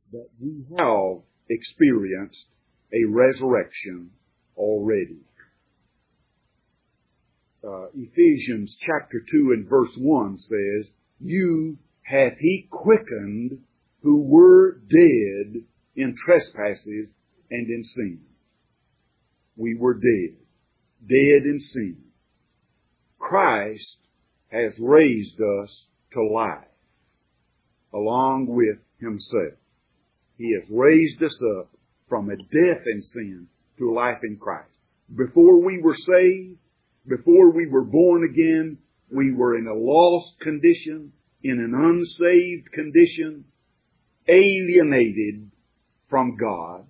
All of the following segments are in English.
that we have experienced a resurrection already. Ephesians chapter 2 and verse 1 says, "You hath he quickened who were dead in trespasses and in sins." We were dead in sin. Christ has raised us to life along with himself. He has raised us up from a death in sin to a life in Christ. Before we were saved, before we were born again, we were in a lost condition, in an unsaved condition, alienated from God.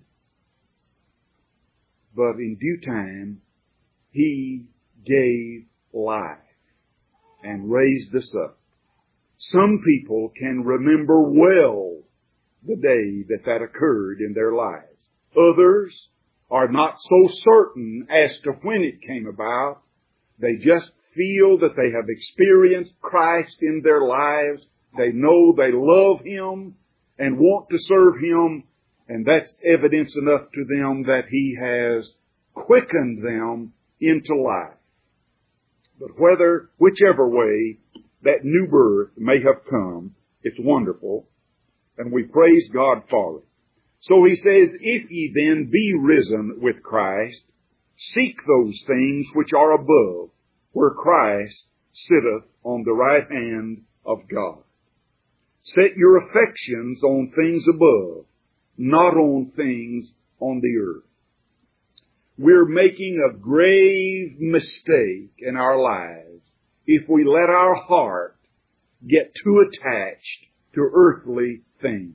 But in due time, he gave life and raised us up. Some people can remember well the day that occurred in their lives. Others are not so certain as to when it came about. They just feel that they have experienced Christ in their lives. They know they love him and want to serve him, and that's evidence enough to them that he has quickened them into life. But whichever way that new birth may have come, it's wonderful, and we praise God for it. So he says, "If ye then be risen with Christ, seek those things which are above, where Christ sitteth on the right hand of God. Set your affections on things above, not on things on the earth." We're making a grave mistake in our lives if we let our heart get too attached to earthly things.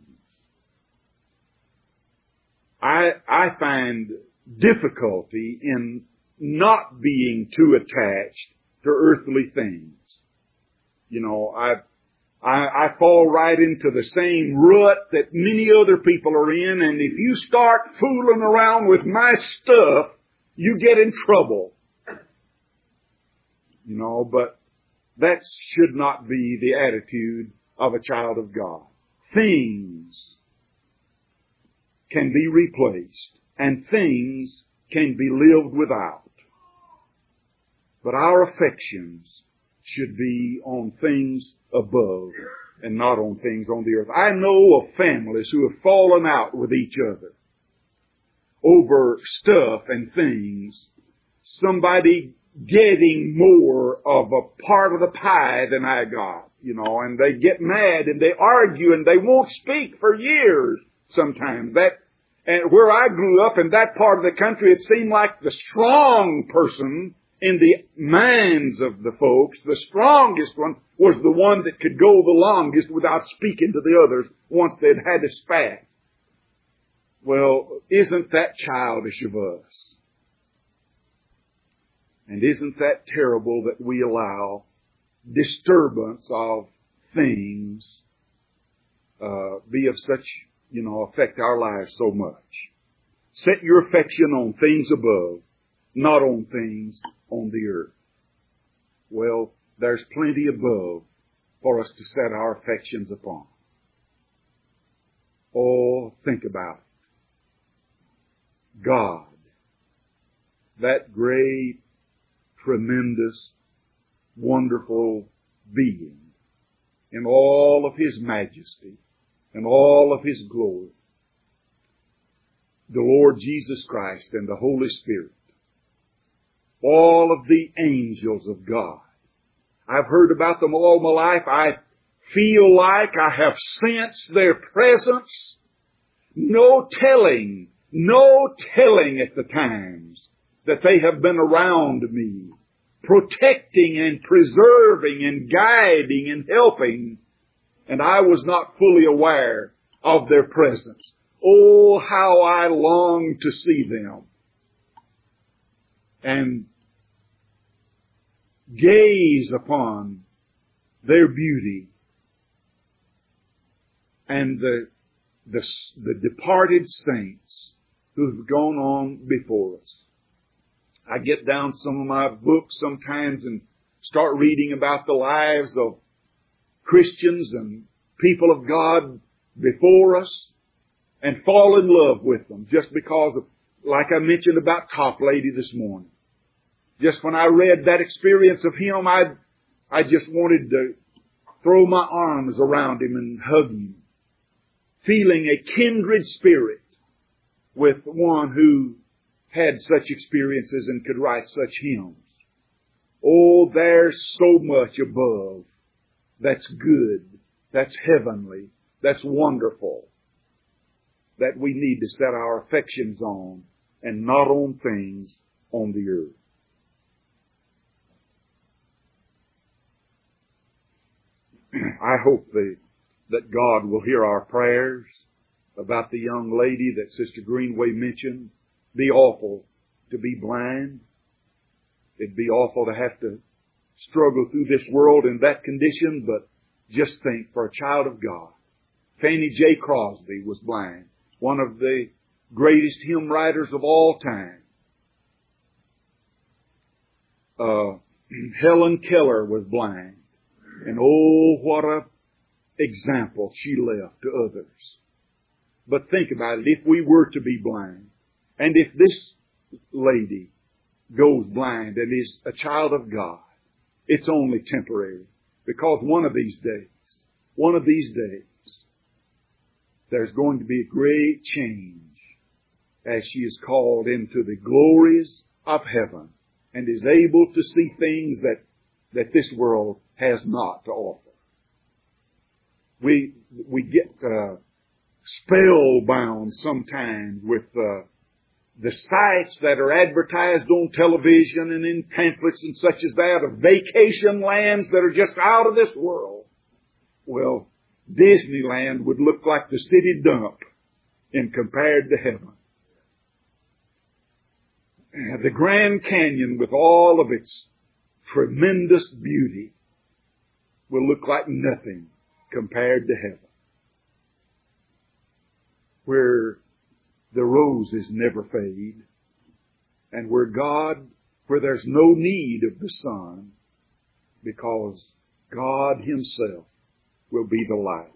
I find difficulty in not being too attached to earthly things. You know, I fall right into the same rut that many other people are in, and if you start fooling around with my stuff, you get in trouble. You know, but that should not be the attitude of a child of God. Things can be replaced, and things can be lived without. But our affections should be on things above and not on things on the earth. I know of families who have fallen out with each other over stuff and things. Somebody getting more of a part of the pie than I got, you know, and they get mad and they argue and they won't speak for years sometimes. And where I grew up in that part of the country, it seemed like the strong person in the minds of the folks, the strongest one, was the one that could go the longest without speaking to the others once they'd had a spat. Well, isn't that childish of us? And isn't that terrible that we allow disturbance of things be of such, affect our lives so much? Set your affection on things above, not on things on the earth. Well, there's plenty above for us to set our affections upon. Oh, think about it. God, that great, tremendous, wonderful being in all of his majesty and all of his glory, the Lord Jesus Christ and the Holy Spirit, all of the angels of God. I've heard about them all my life. I feel like I have sensed their presence. No telling at the times that they have been around me, protecting and preserving and guiding and helping, and I was not fully aware of their presence. Oh, how I long to see them and gaze upon their beauty and the departed saints who have gone on before us. I get down some of my books sometimes and start reading about the lives of Christians and people of God before us. and fall in love with them just because of, like I mentioned about Top Lady this morning. Just when I read that experience of him, I just wanted to throw my arms around him and hug him, feeling a kindred spirit with one who had such experiences and could write such hymns. Oh, there's so much above that's good, that's heavenly, that's wonderful, that we need to set our affections on and not on things on the earth. I hope that God will hear our prayers about the young lady that Sister Greenway mentioned. Be awful to be blind. It'd be awful to have to struggle through this world in that condition, but just think, for a child of God. Fannie J. Crosby was blind, one of the greatest hymn writers of all time. Helen Keller was blind. And oh, what a example she left to others. But think about it. If we were to be blind, and if this lady goes blind and is a child of God, it's only temporary. Because one of these days, there's going to be a great change as she is called into the glories of heaven and is able to see things that this world has not to offer. We get spellbound sometimes with the sites that are advertised on television and in pamphlets and such as that of vacation lands that are just out of this world. Well, Disneyland would look like the city dump in compared to heaven. The Grand Canyon, with all of its tremendous beauty, will look like nothing compared to heaven, where the roses never fade, and where there's no need of the sun, because God Himself will be the light.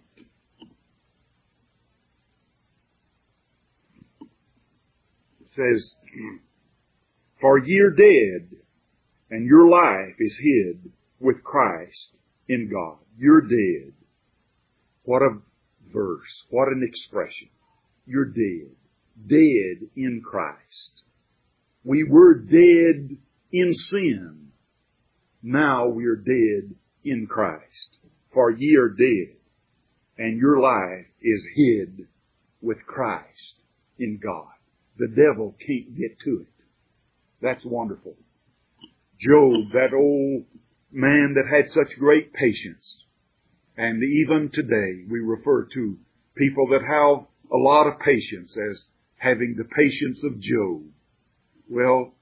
It says, "For ye are dead, and your life is hid with Christ in God." You're dead. What a verse. What an expression. You're dead. Dead in Christ. We were dead in sin. Now we are dead in Christ. For ye are dead, and your life is hid with Christ in God. The devil can't get to it. That's wonderful. Job, that old man that had such great patience. And even today we refer to people that have a lot of patience as having the patience of Job. Well,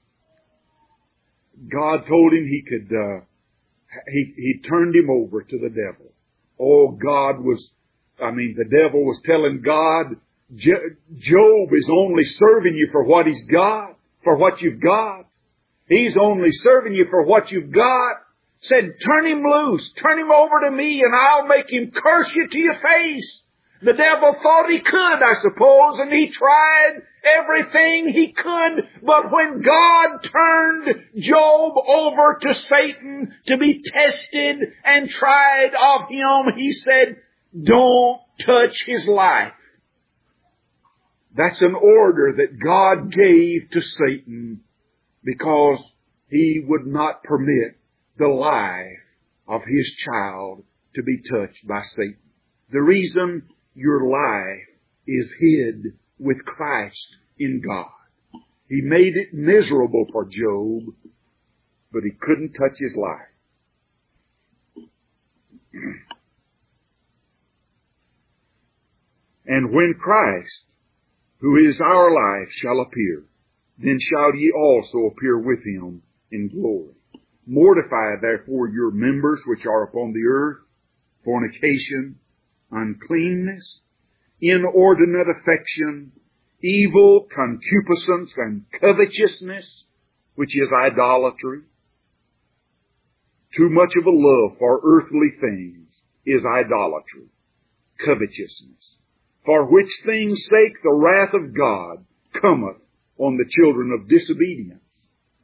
God told him he could, he turned him over to the devil. Oh, the devil was telling God, Job is only serving you for what he's got, for what you've got. He's only serving you for what you've got. Said, turn him loose, turn him over to me, and I'll make him curse you to your face. The devil thought he could, I suppose, and he tried everything he could. But when God turned Job over to Satan to be tested and tried of him, He said, don't touch his life. That's an order that God gave to Satan because He would not permit the life of His child to be touched by Satan. The reason your life is hid with Christ in God. He made it miserable for Job, but he couldn't touch his life. And when Christ, who is our life, shall appear, then shall ye also appear with Him in glory. Mortify therefore your members which are upon the earth, fornication, uncleanness, inordinate affection, evil, concupiscence, and covetousness, which is idolatry. Too much of a love for earthly things is idolatry, covetousness. For which things' sake the wrath of God cometh on the children of disobedience,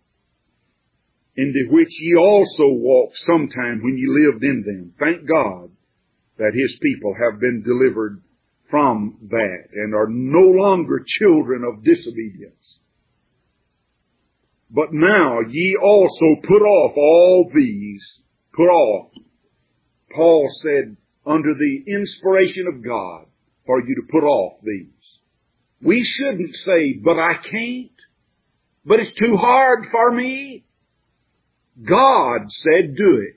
into which ye also walked sometime when ye lived in them. Thank God that His people have been delivered from that and are no longer children of disobedience. But now ye also put off all these. Put off. Paul said, under the inspiration of God, for you to put off these. We shouldn't say, but I can't. But it's too hard for me. God said, do it.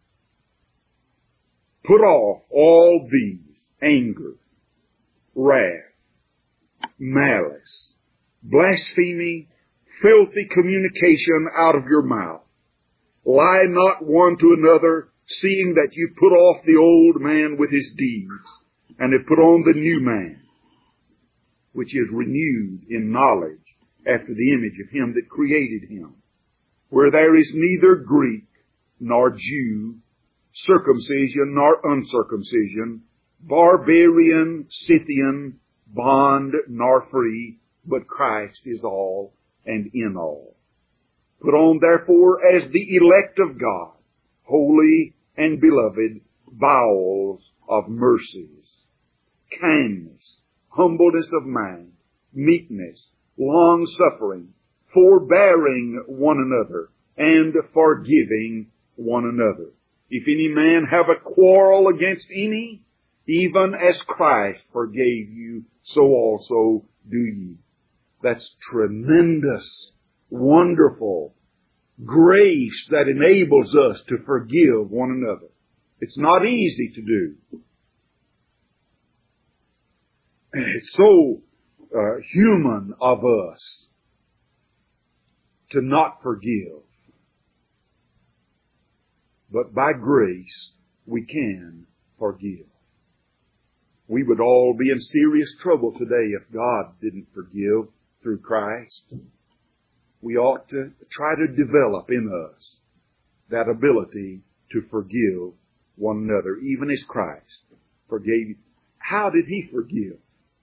Put off all these: anger, wrath, malice, blasphemy, filthy communication out of your mouth. Lie not one to another, seeing that you put off the old man with his deeds, and have put on the new man, which is renewed in knowledge after the image of Him that created him, where there is neither Greek nor Jew, circumcision nor uncircumcision, barbarian, Scythian, bond nor free, but Christ is all and in all. Put on therefore as the elect of God, holy and beloved, bowels of mercies, kindness, humbleness of mind, meekness, long-suffering, forbearing one another, and forgiving one another. If any man have a quarrel against any, even as Christ forgave you, so also do ye. That's tremendous, wonderful grace that enables us to forgive one another. It's not easy to do. It's so human of us to not forgive. But by grace, we can forgive. We would all be in serious trouble today if God didn't forgive through Christ. We ought to try to develop in us that ability to forgive one another, even as Christ forgave you. How did He forgive?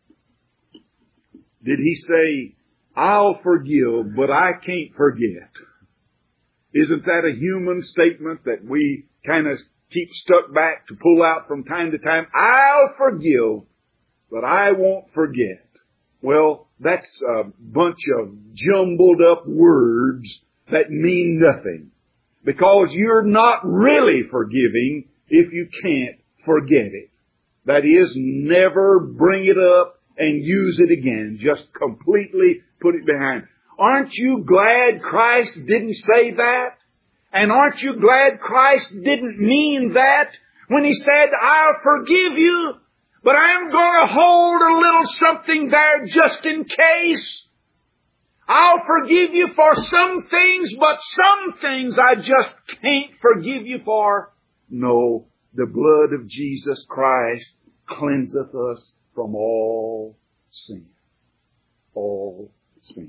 Did He say, I'll forgive, but I can't forget? Isn't that a human statement that we kind of keep stuck back to pull out from time to time? I'll forgive, but I won't forget. Well, that's a bunch of jumbled up words that mean nothing, because you're not really forgiving if you can't forget it. That is, never bring it up and use it again. Just completely put it behind. Aren't you glad Christ didn't say that? And aren't you glad Christ didn't mean that when He said, I'll forgive you, but I'm going to hold a little something there just in case. I'll forgive you for some things, but some things I just can't forgive you for. No, the blood of Jesus Christ cleanseth us from all sin. All sin.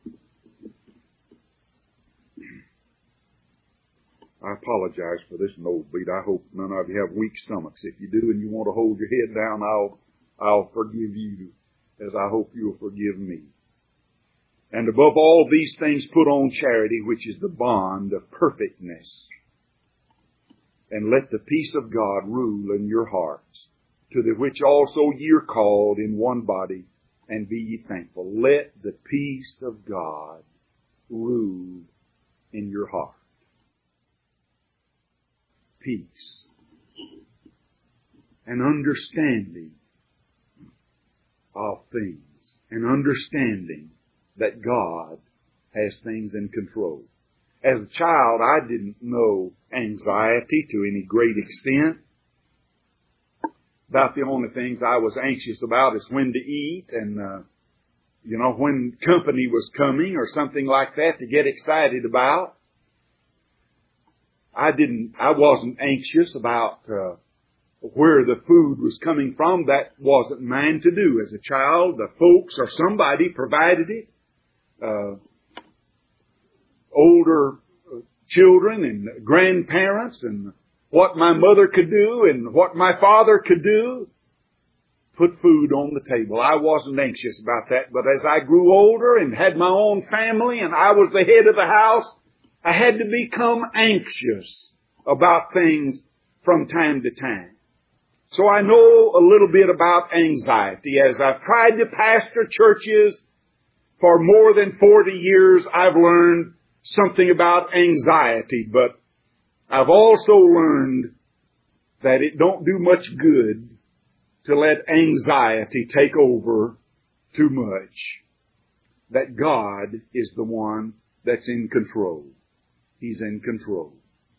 I apologize for this nosebleed. I hope none of you have weak stomachs. If you do and you want to hold your head down, I'll forgive you, as I hope you'll forgive me. And above all these things put on charity, which is the bond of perfectness. And let the peace of God rule in your hearts, to the which also ye are called in one body, and be ye thankful. Let the peace of God rule in your heart. Peace and understanding of things, and understanding that God has things in control. As a child, I didn't know anxiety to any great extent. About the only things I was anxious about is when to eat and, when company was coming or something like that to get excited about. I wasn't anxious about where the food was coming from. That wasn't mine to do. As a child, the folks or somebody provided it. Older children and grandparents, and what my mother could do and what my father could do. put food on the table. I wasn't anxious about that, but as I grew older and had my own family and I was the head of the house, I had to become anxious about things from time to time. So I know a little bit about anxiety. As I've tried to pastor churches for more than 40 years, I've learned something about anxiety, but I've also learned that it don't do much good to let anxiety take over too much. That God is the one that's in control. He's in control.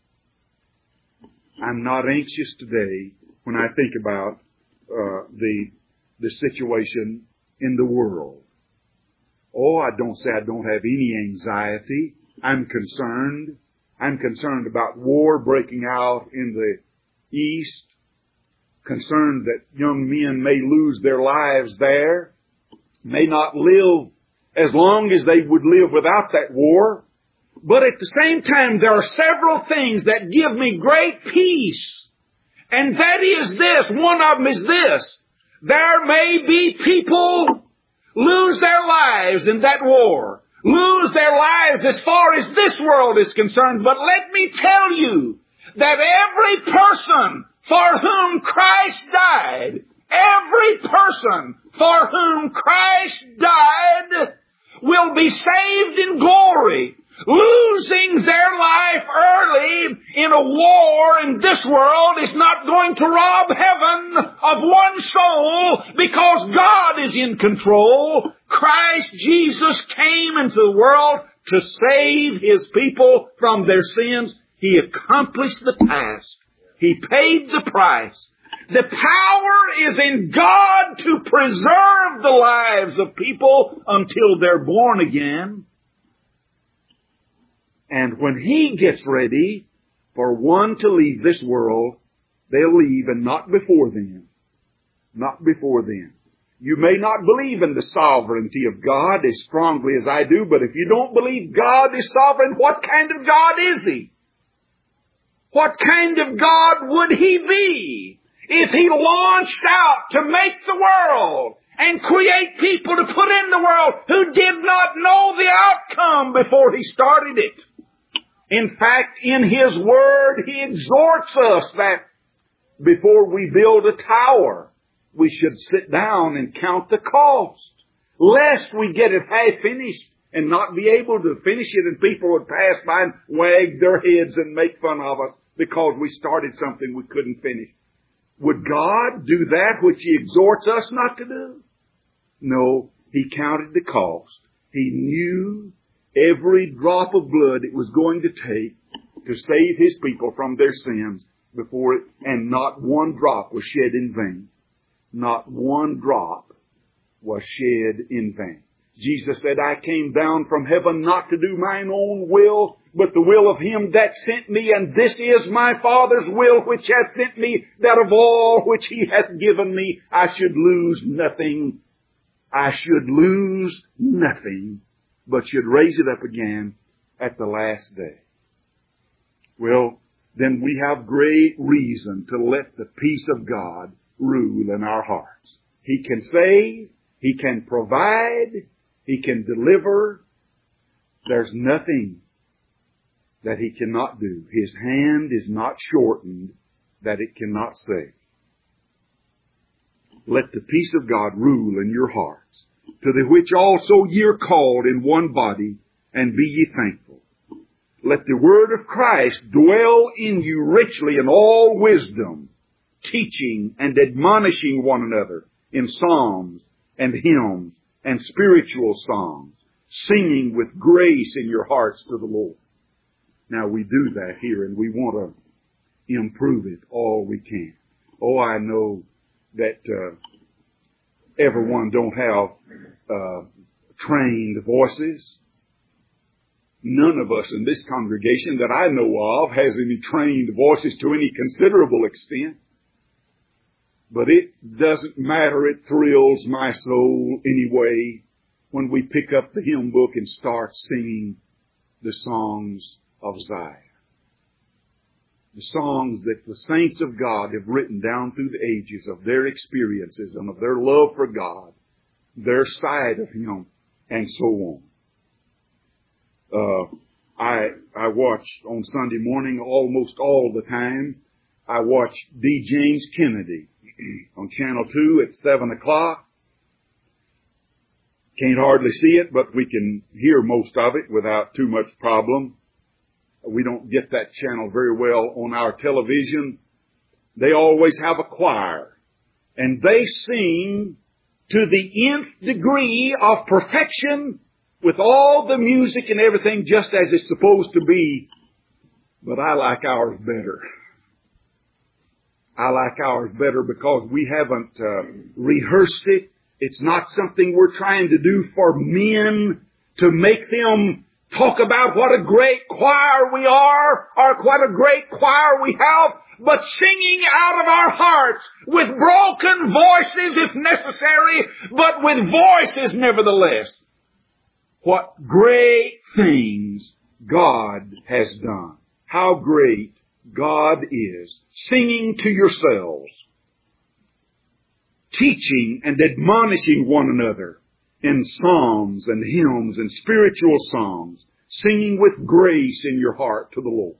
I'm not anxious today when I think about the situation in the world. Oh, I don't say I don't have any anxiety. I'm concerned. I'm concerned about war breaking out in the East. Concerned that young men may lose their lives there. May not live as long as they would live without that war. But at the same time, there are several things that give me great peace. And that is this. One of them is this. There may be people lose their lives in that war. Lose their lives as far as this world is concerned. But let me tell you that every person for whom Christ died, every person for whom Christ died will be saved in glory. Losing their life early in a war in this world is not going to rob heaven of one soul because God is in control. Christ Jesus came into the world to save His people from their sins. He accomplished the task. He paid the price. The power is in God to preserve the lives of people until they're born again. And when He gets ready for one to leave this world, they'll leave, and not before then. Not before then. You may not believe in the sovereignty of God as strongly as I do, but if you don't believe God is sovereign, what kind of God is He? What kind of God would He be if He launched out to make the world and create people to put in the world who did not know the outcome before He started it? In fact, in His Word, He exhorts us that before we build a tower, we should sit down and count the cost, lest we get it half finished and not be able to finish it, and people would pass by and wag their heads and make fun of us because we started something we couldn't finish. Would God do that which He exhorts us not to do? No, He counted the cost. He knew every drop of blood it was going to take to save His people from their sins before it, and not one drop was shed in vain. Not one drop was shed in vain. Jesus said, I came down from heaven not to do mine own will, but the will of Him that sent me, and this is my Father's will which hath sent me, that of all which He hath given me, I should lose nothing. I should lose nothing, but should raise it up again at the last day. Well, then we have great reason to let the peace of God rule in our hearts. He can save, He can provide, He can deliver. There's nothing that He cannot do. His hand is not shortened that it cannot save. Let the peace of God rule in your hearts, to the which also ye are called in one body, and be ye thankful. Let the word of Christ dwell in you richly in all wisdom, teaching and admonishing one another in psalms and hymns and spiritual songs, singing with grace in your hearts to the Lord. Now we do that here, and we want to improve it all we can. Oh, I know that everyone don't have trained voices. None of us in this congregation that I know of has any trained voices to any considerable extent. But it doesn't matter. It thrills my soul anyway when we pick up the hymn book and start singing the songs of Zion. the songs that the saints of God have written down through the ages of their experiences and of their love for God, their side of Him, and so on. I watch on Sunday morning almost all the time. I watch D. James Kennedy on Channel 2 at 7 o'clock. Can't hardly see it, but we can hear most of it without too much problem. We don't get that channel very well on our television. They always have a choir, and they sing to the nth degree of perfection with all the music and everything just as it's supposed to be. But I like ours better. I like ours better because we haven't rehearsed it. It's not something we're trying to do for men to make them talk about what a great choir we are or what a great choir we have, but singing out of our hearts with broken voices if necessary, but with voices nevertheless. What great things God has done. How great God is. Singing to yourselves. Teaching and admonishing one another in psalms and hymns and spiritual songs. Singing with grace in your heart to the Lord.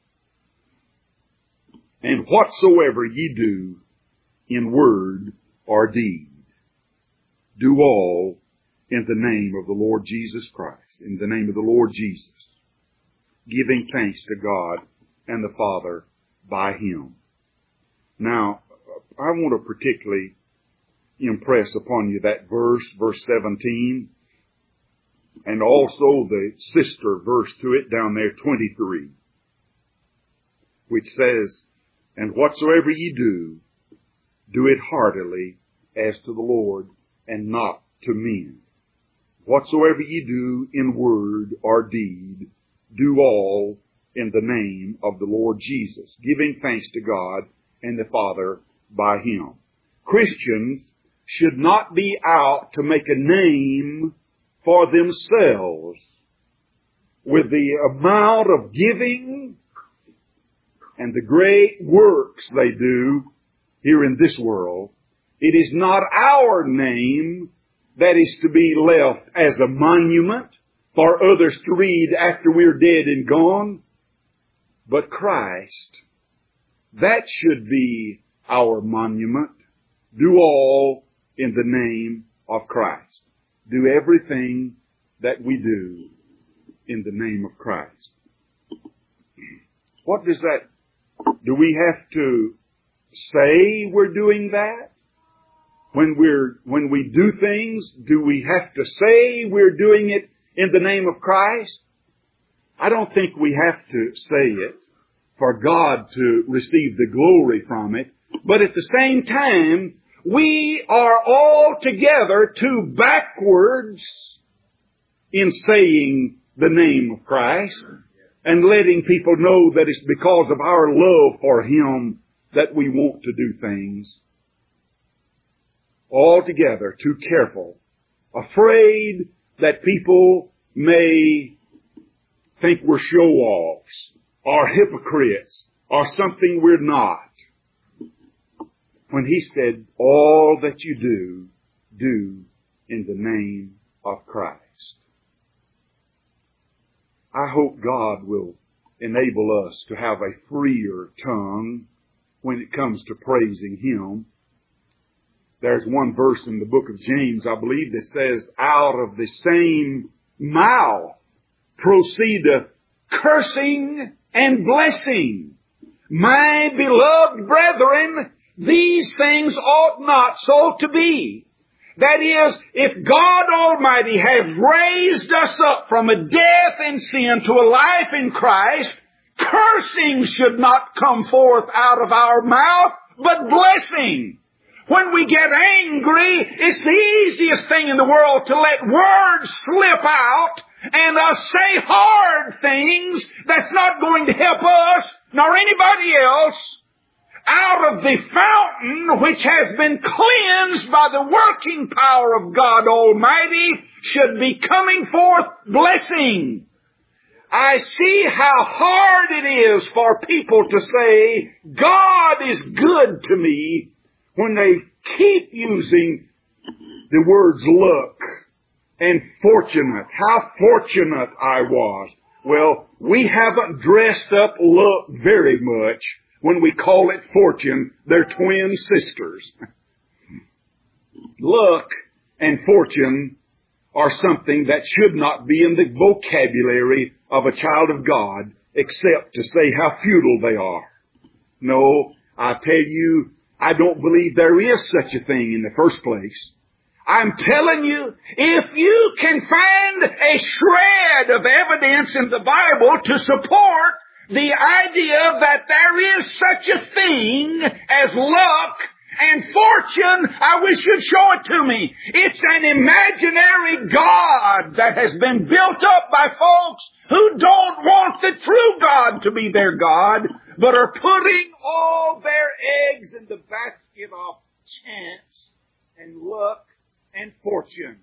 And whatsoever ye do in word or deed, do all in the name of the Lord Jesus Christ, in the name of the Lord Jesus, giving thanks to God and the Father by Him. Now, I want to particularly impress upon you that verse 17, and also the sister verse to it down there, 23, which says, and whatsoever ye do, do it heartily as to the Lord and not to men. Whatsoever ye do in word or deed, do all in the name of the Lord Jesus, giving thanks to God and the Father by Him. Christians should not be out to make a name for themselves with the amount of giving and the great works they do here in this world. It is not our name that is to be left as a monument for others to read after we're dead and gone, but Christ. That should be our monument. Do all in the name of Christ. Do everything that we do in the name of Christ. What does that, do we have to say we're doing that? When we do things, do we have to say we're doing it in the name of Christ? I don't think we have to say it for God to receive the glory from it. But at the same time, we are altogether too backwards in saying the name of Christ and letting people know that it's because of our love for Him that we want to do things. Altogether too careful, afraid that people may think we're show-offs or hypocrites or something we're not. When He said, all that you do, do in the name of Christ. I hope God will enable us to have a freer tongue when it comes to praising Him. There's one verse in the book of James, I believe, that says, out of the same mouth proceedeth cursing and blessing. My beloved brethren, these things ought not so to be. That is, if God Almighty has raised us up from a death in sin to a life in Christ, cursing should not come forth out of our mouth, but blessing. When we get angry, it's the easiest thing in the world to let words slip out and say hard things that's not going to help us nor anybody else. Out of the fountain which has been cleansed by the working power of God Almighty should be coming forth blessing. I see how hard it is for people to say, God is good to me, when they keep using the words luck and fortunate. How fortunate I was. Well, we haven't dressed up luck very much when we call it fortune. They're twin sisters. Luck and fortune are something that should not be in the vocabulary of a child of God, except to say how futile they are. No, I tell you, I don't believe there is such a thing in the first place. I'm telling you, if you can find a shred of evidence in the Bible to support the idea that there is such a thing as luck and fortune, I wish you'd show it to me. It's an imaginary God that has been built up by folks who don't want the true God to be their God, but are putting all their eggs in the basket of chance and luck and fortune.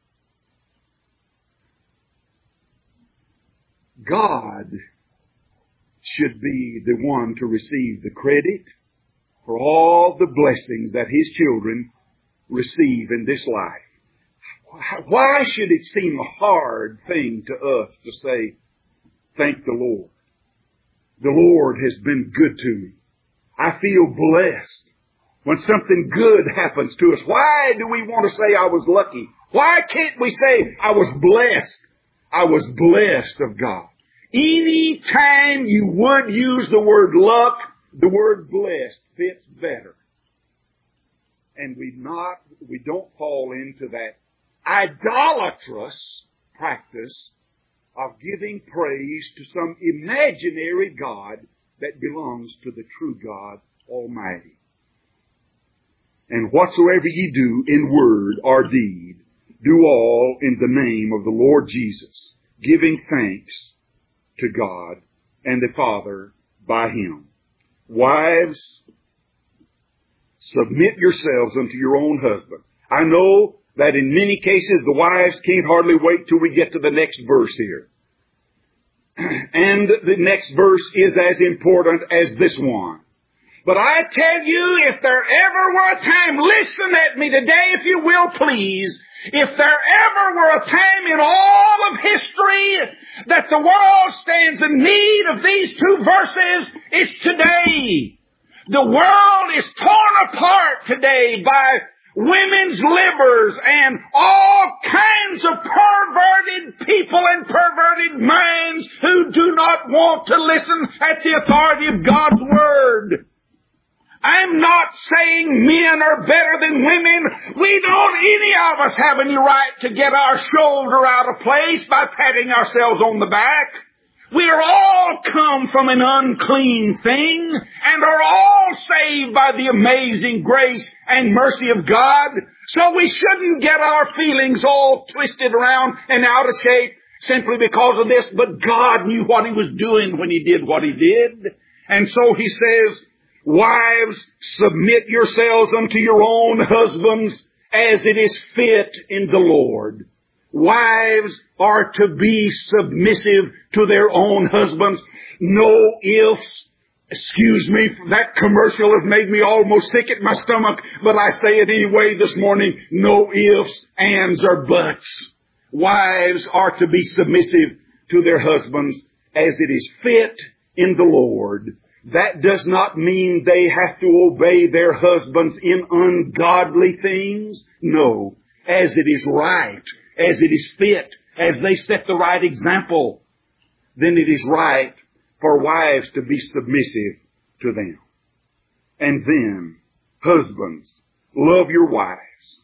God should be the one to receive the credit for all the blessings that His children receive in this life. Why should it seem a hard thing to us to say, thank the Lord? The Lord has been good to me. I feel blessed. When something good happens to us, why do we want to say I was lucky? Why can't we say I was blessed? I was blessed of God. Any time you would use the word luck, the word blessed fits better. And we don't fall into that idolatrous practice of giving praise to some imaginary God that belongs to the true God Almighty. And whatsoever ye do in word or deed, do all in the name of the Lord Jesus, giving thanks to God and the Father by Him. Wives, submit yourselves unto your own husband. I know that in many cases the wives can't hardly wait till we get to the next verse here. And the next verse is as important as this one. But I tell you, if there ever were a time, listen at me today if you will please, if there ever were a time in all of history that the world stands in need of these two verses, it's today. The world is torn apart today by women's livers and all kinds of perverted people and perverted minds who do not want to listen at the authority of God's Word. I'm not saying men are better than women. We don't, any of us, have any right to get our shoulder out of place by patting ourselves on the back. We are all come from an unclean thing and are all saved by the amazing grace and mercy of God. So we shouldn't get our feelings all twisted around and out of shape simply because of this. But God knew what He was doing when He did what He did. And so He says, wives, submit yourselves unto your own husbands as it is fit in the Lord. Wives are to be submissive to their own husbands. No ifs. Excuse me, that commercial has made me almost sick at my stomach, but I say it anyway this morning. No ifs, ands, or buts. Wives are to be submissive to their husbands as it is fit in the Lord. That does not mean they have to obey their husbands in ungodly things. No, as it is right, as it is fit, as they set the right example, then it is right for wives to be submissive to them. And then, husbands, love your wives.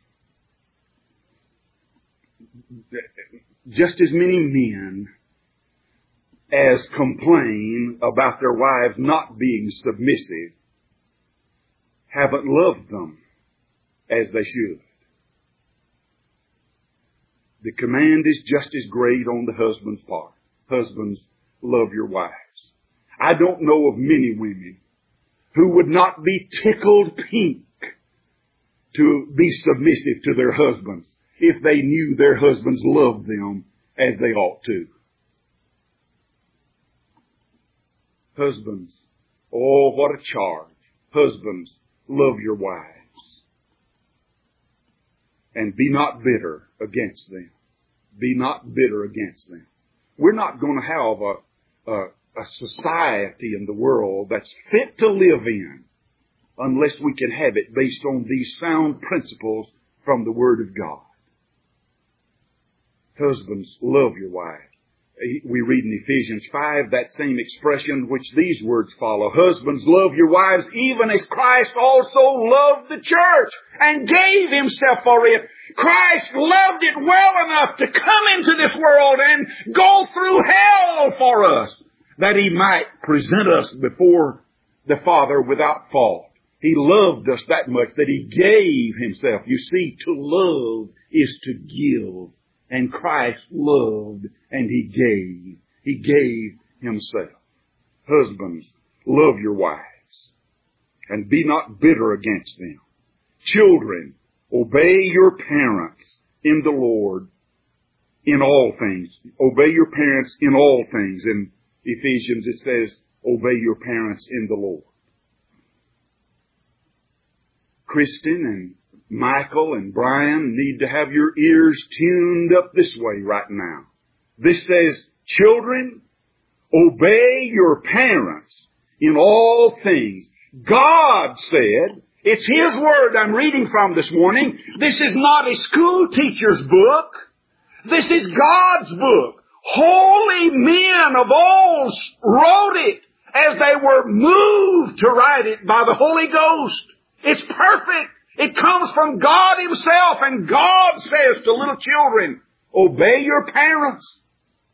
Just as many men as complain about their wives not being submissive haven't loved them as they should. The command is just as great on the husband's part. Husbands, love your wives. I don't know of many women who would not be tickled pink to be submissive to their husbands if they knew their husbands loved them as they ought to. Husbands, oh, what a charge. Husbands, love your wives. And be not bitter against them. Be not bitter against them. We're not going to have a society in the world that's fit to live in unless we can have it based on these sound principles from the Word of God. Husbands, love your wives. We read in Ephesians 5 that same expression which these words follow. Husbands, love your wives even as Christ also loved the church and gave himself for it. Christ loved it well enough to come into this world and go through hell for us that he might present us before the Father without fault. He loved us that much that he gave himself. You see, to love is to give. And Christ loved and he gave. He gave himself. Husbands, love your wives and be not bitter against them. Children, obey your parents in the Lord in all things. Obey your parents in all things. In Ephesians it says, obey your parents in the Lord. Kristen and Michael and Brian need to have your ears tuned up this way right now. This says, children, obey your parents in all things. God said, it's His Word I'm reading from this morning. This is not a school teacher's book. This is God's book. Holy men of old wrote it as they were moved to write it by the Holy Ghost. It's perfect. It comes from God Himself, and God says to little children, obey your parents.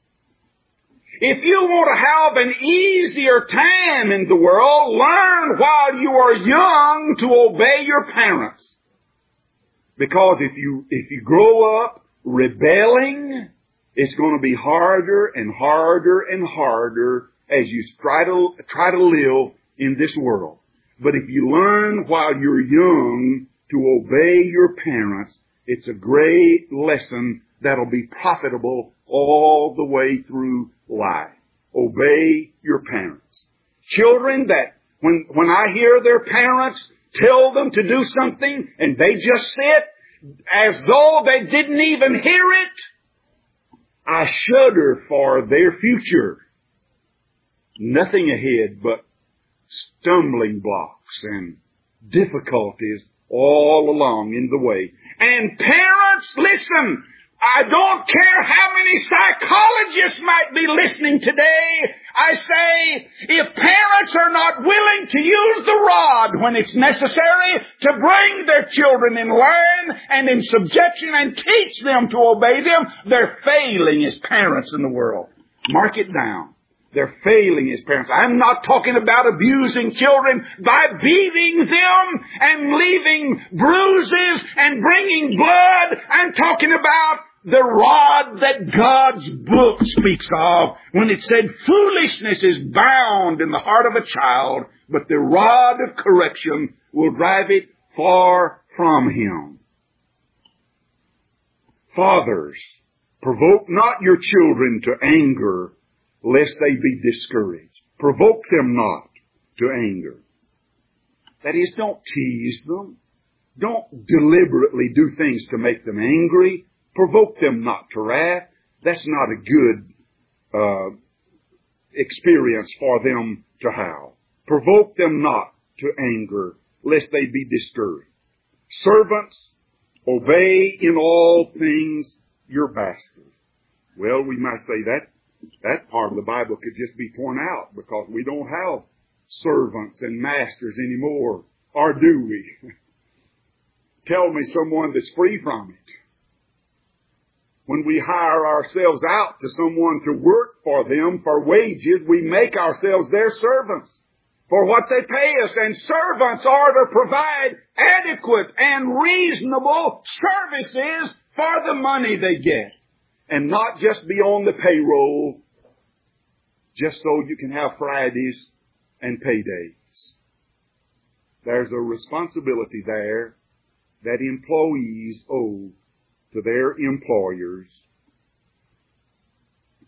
If you want to have an easier time in the world, learn while you are young to obey your parents. Because if you grow up rebelling, it's going to be harder and harder and harder as you try to live in this world. But if you learn while you're young to obey your parents, it's a great lesson that'll be profitable all the way through life. Obey your parents. Children that when I hear their parents tell them to do something and they just sit as though they didn't even hear it, I shudder for their future. Nothing ahead but stumbling blocks and difficulties all along in the way. And parents, listen, I don't care how many psychologists might be listening today. I say, if parents are not willing to use the rod when it's necessary to bring their children in line and in subjection and teach them to obey them, they're failing as parents in the world. Mark it down. They're failing as parents. I'm not talking about abusing children by beating them and leaving bruises and bringing blood. I'm talking about the rod that God's book speaks of when it said foolishness is bound in the heart of a child, but the rod of correction will drive it far from him. Fathers, provoke not your children to anger, lest they be discouraged. Provoke them not to anger. That is, don't tease them. Don't deliberately do things to make them angry. Provoke them not to wrath. That's not a good experience for them to have. Provoke them not to anger, lest they be discouraged. Servants, obey in all things your masters. Well, we might say that part of the Bible could just be torn out because we don't have servants and masters anymore. Or do we? Tell me someone that's free from it. When we hire ourselves out to someone to work for them for wages, we make ourselves their servants for what they pay us. And servants are to provide adequate and reasonable services for the money they get. And not just be on the payroll just so you can have Fridays and paydays. There's a responsibility there that employees owe to their employers.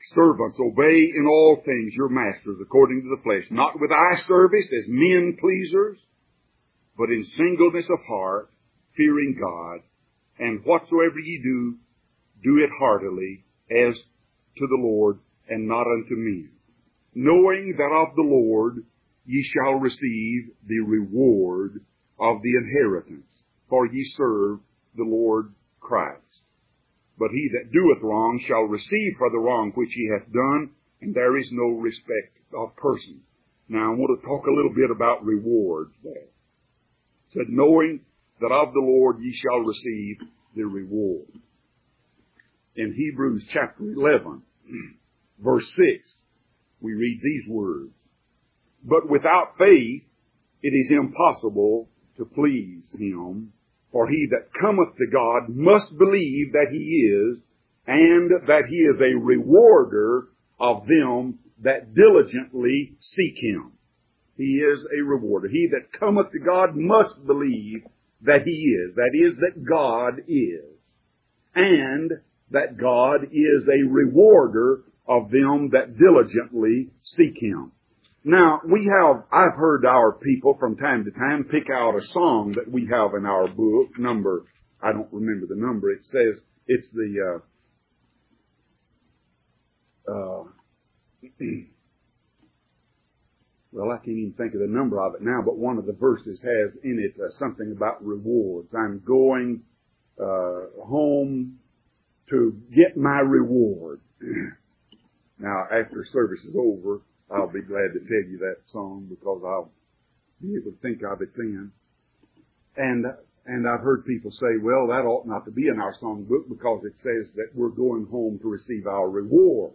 Servants, obey in all things your masters according to the flesh, not with eye service as men pleasers, but in singleness of heart, fearing God. And whatsoever ye do, do it heartily, as to the Lord, and not unto men, knowing that of the Lord ye shall receive the reward of the inheritance, for ye serve the Lord Christ. But he that doeth wrong shall receive for the wrong which he hath done, and there is no respect of persons. Now I want to talk a little bit about rewards there. It said, knowing that of the Lord ye shall receive the reward. In Hebrews chapter 11, verse 6, we read these words, but without faith it is impossible to please him. For he that cometh to God must believe that he is, and that he is a rewarder of them that diligently seek him. He is a rewarder. He that cometh to God must believe that he is. That is, that God is. And that God is a rewarder of them that diligently seek him. Now, I've heard our people from time to time pick out a song that we have in our book, I don't remember the number. It says, it's the, well, I can't even think of the number of it now, but one of the verses has in it something about rewards. I'm going home to get my reward. Now, after service is over, I'll be glad to tell you that song because I'll be able to think of it then. And I've heard people say, well, that ought not to be in our songbook because it says that we're going home to receive our reward.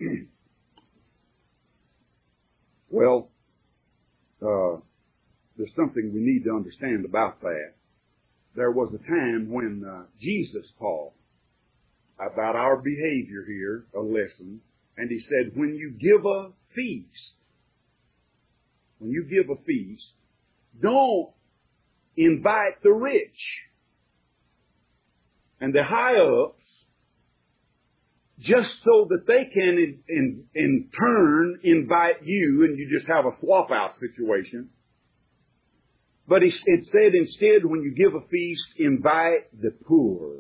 Well, there's something we need to understand about that. There was a time when Jesus taught about our behavior here, a lesson, and he said, when you give a feast, don't invite the rich and the high-ups just so that they can in turn invite you and you just have a swap-out situation. But it said instead, when you give a feast, invite the poor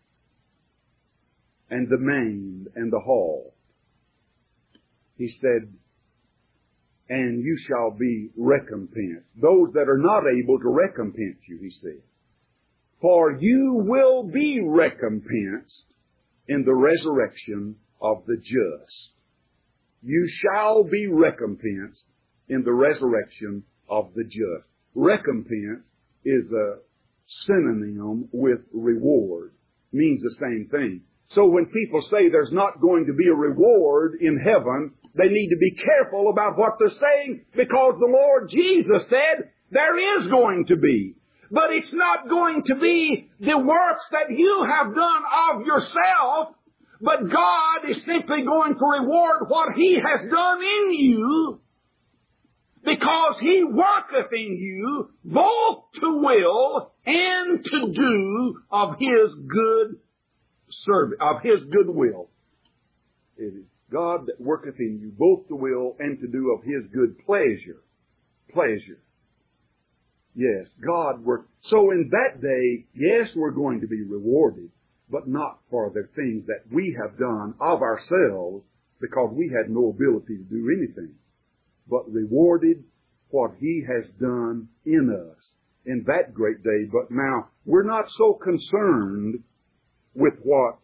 and the maimed and the halt. He said, and you shall be recompensed. Those that are not able to recompense you, he said. For you will be recompensed in the resurrection of the just. You shall be recompensed in the resurrection of the just. Recompense is a synonym with reward. Means the same thing. So when people say there's not going to be a reward in heaven, they need to be careful about what they're saying because the Lord Jesus said there is going to be. But it's not going to be the works that you have done of yourself, but God is simply going to reward what He has done in you because He worketh in you both to will and to do of His good service, of His good will. It is God that worketh in you both to will and to do of His good pleasure. Pleasure. Yes, God worked. So in that day, yes, we're going to be rewarded, but not for the things that we have done of ourselves because we had no ability to do anything, but rewarded what He has done in us in that great day. But now, we're not so concerned with what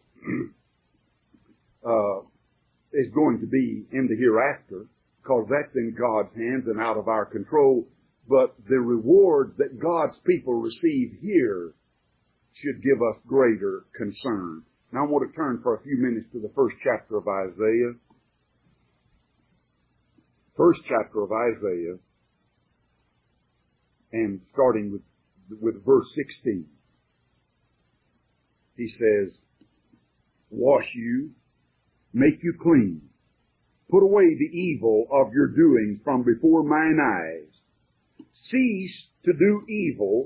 is going to be in the hereafter, because that's in God's hands and out of our control. But the rewards that God's people receive here should give us greater concern. Now I want to turn for a few minutes to the first chapter of Isaiah. First chapter of Isaiah, and starting with verse 16. He says, wash you, make you clean. Put away the evil of your doing from before mine eyes. Cease to do evil.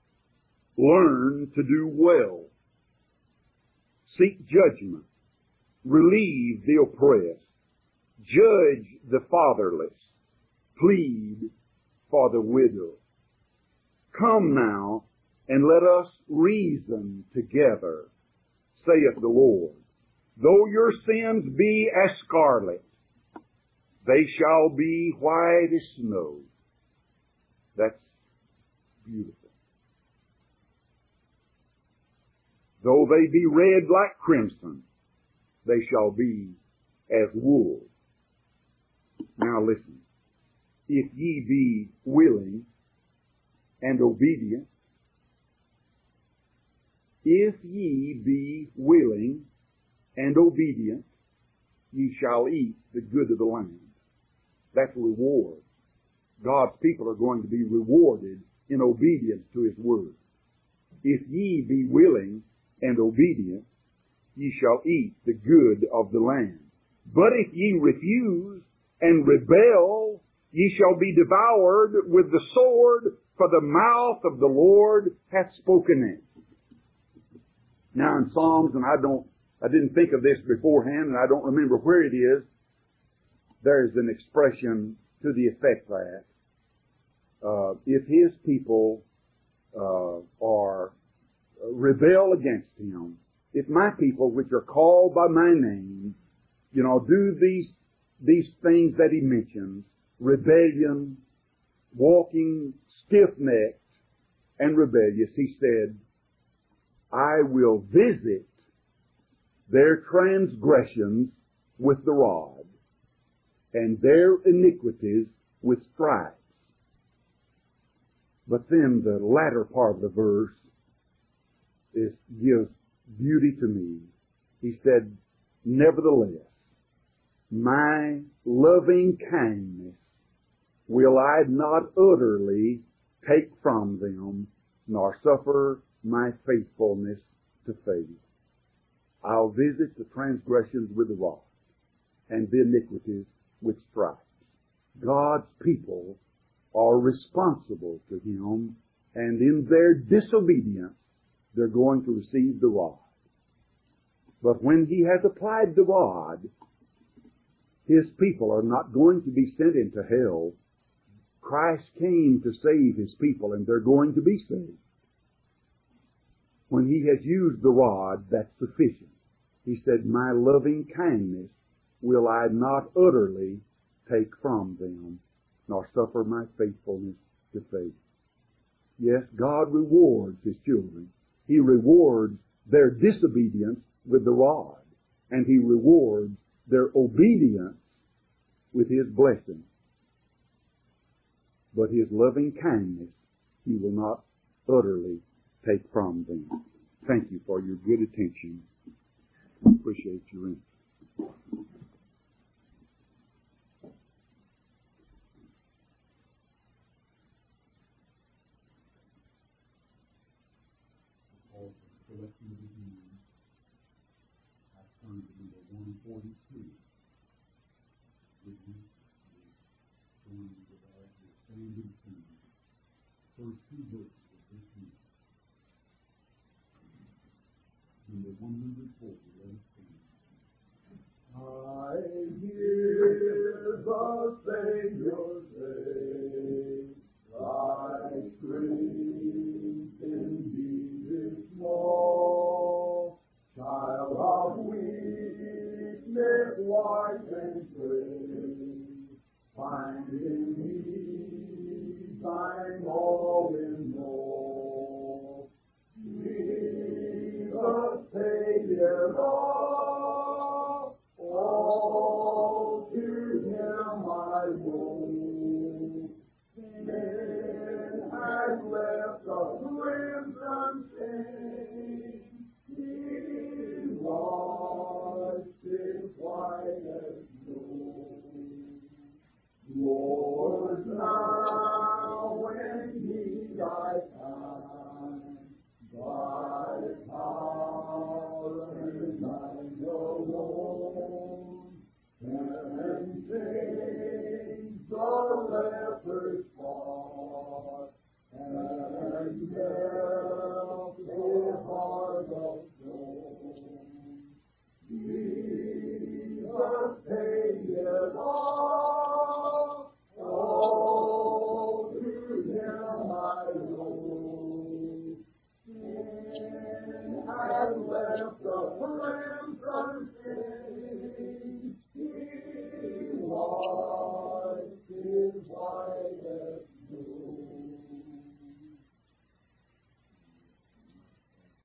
Learn to do well. Seek judgment relieve the oppressed, judge the fatherless, plead for the widow. Come now, and let us reason together, saith the Lord. Though your sins be as scarlet, they shall be white as snow. That's beautiful. Though they be red like crimson, they shall be as wool. Now listen. If ye be willing and obedient, if ye be willing and obedient, ye shall eat the good of the land. That's reward. God's people are going to be rewarded in obedience to His word. If ye be willing and obedient, ye shall eat the good of the land. But if ye refuse and rebel, ye shall be devoured with the sword, for the mouth of the Lord hath spoken it. Now in Psalms, and I didn't think of this beforehand, and I don't remember where it is, there's an expression to the effect that if His people rebel against Him, if my people, which are called by my name, do these things that He mentions, rebellion, walking stiff-necked and rebellious, He said, I will visit their transgressions with the rod, and their iniquities with stripes. But then the latter part of the verse gives beauty to me. He said, nevertheless, my loving kindness will I not utterly take from them, nor suffer my faithfulness to fade. I'll visit the transgressions with the rod, and the iniquities with stripes. God's people are responsible to Him, and in their disobedience, they're going to receive the rod. But when He has applied the rod, His people are not going to be sent into hell. Christ came to save His people, and they're going to be saved. When He has used the rod, that's sufficient. He said, my loving kindness will I not utterly take from them, nor suffer my faithfulness to fade. Yes, God rewards His children. He rewards their disobedience with the rod, and He rewards their obedience with His blessing. But His loving kindness He will not utterly take from them. Thank you for your good attention. Appreciate your interest. I turn to number 142. Standing thing. First two verses of this week. Number 140, let us stand. I hear the Savior say, thy strength indeed is small, child of weakness, white and gray, find in me thine all in all. Jesus, Savior, all to Him I woe. Sin has left a crimson stain, He washed it white as snow. Lord, now when He I find, Thy power and Thine alone, Jesus paid it all. Oh, to Him I owe. Sin has left the ransom sin. He was